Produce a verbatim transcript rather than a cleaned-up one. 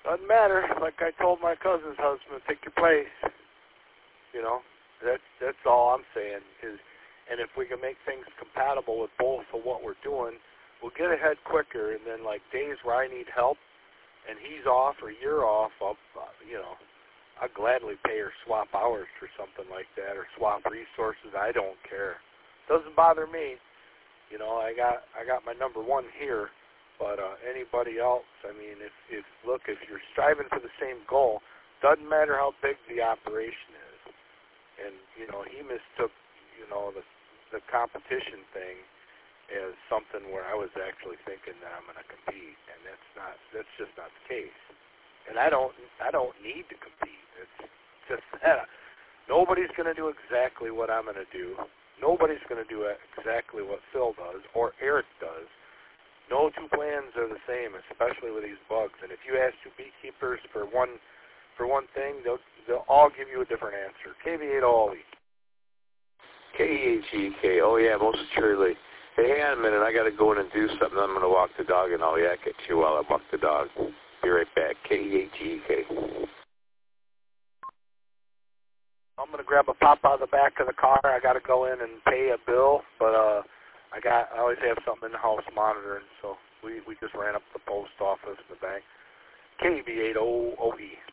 doesn't matter. Like I told my cousin's husband, pick your place. You know, that's that's all I'm saying is, and if we can make things compatible with both of what we're doing, we'll get ahead quicker. And then like days where I need help, and he's off or you're off, I'll, uh, you know, I'll gladly pay or swap hours for something like that, or swap resources. I don't care. Doesn't bother me. You know, I got I got my number one here, but uh, anybody else, I mean, if, if look, if you're striving for the same goal, doesn't matter how big the operation is. And you know, he mistook, you know, the the competition thing as something where I was actually thinking that I'm going to compete, and that's not that's just not the case. And I don't I don't need to compete. It's just that nobody's going to do exactly what I'm going to do. Nobody's going to do exactly what Phil does or Eric does. No two plans are the same, especially with these bugs. And if you ask two beekeepers for one for one thing, they'll they'll all give you a different answer. K V eight Ollie. K E H E K. Oh yeah, most surely. Hey, hang on a minute. I got to go in and do something. I'm going to walk the dog, and I'll yak at you while I walk the dog. Be right back. K E H E K. I'm going to grab a pop out of the back of the car. I got to go in and pay a bill, but uh, I got I always have something in the house monitoring, so we, we just ran up to the post office in the bank. K V eight O O E.